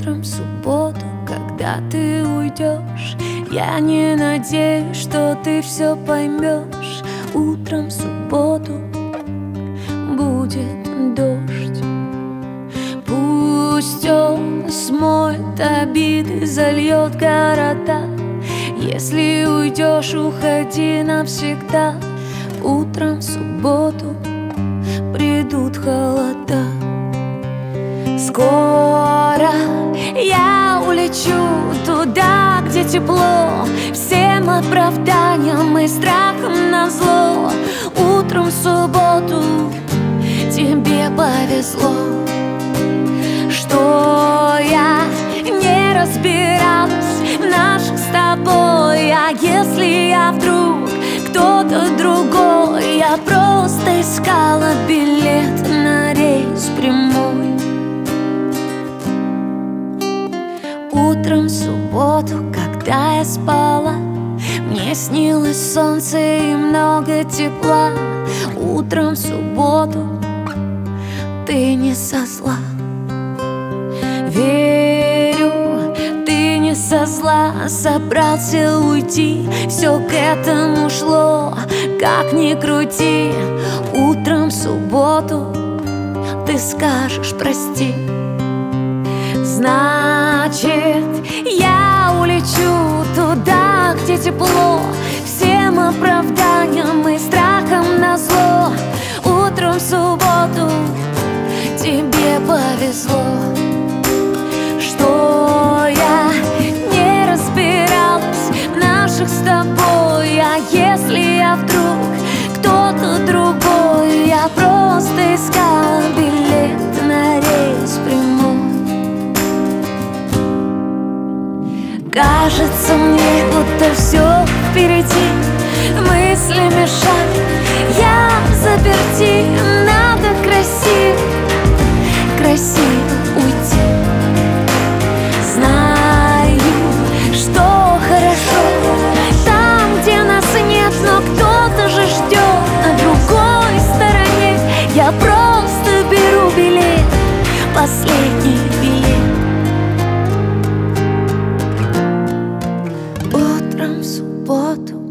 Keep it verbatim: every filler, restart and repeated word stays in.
Утром в субботу, когда ты уйдешь, я не надеюсь, что ты все поймешь. Утром в субботу будет дождь. Пусть он смоет обиды, зальет города. Если уйдешь, уходи навсегда. Утром в субботу придут холода. Скоро я улечу туда, где тепло, всем оправданиям и страхом назло. Утром в субботу тебе повезло, что я не разбиралась в наших с тобой. А если я вдруг кто-то другой, я просто искала билет на рейс прямой. Утром в субботу, когда я спала, мне снилось солнце и много тепла. Утром в субботу ты не со зла. Верю, ты не со зла. Собрался уйти, все к этому шло. Как ни крути, утром в субботу ты скажешь прости. Значит, я улечу туда, где тепло, всем оправданиям и страхом назло. Утром в субботу тебе повезло, что я не разбиралась в наших с тобой. А если я вдруг кто-то другой, я просто искала билет на рейс прямой. Кажется мне, будто все впереди, мысли мешают, я взаперти. Надо красиво, красиво уйти. Знаю, что хорошо там, где нас нет, но кто-то же ждет на другой стороне. Я просто беру билет, последний билет. Утром в субботу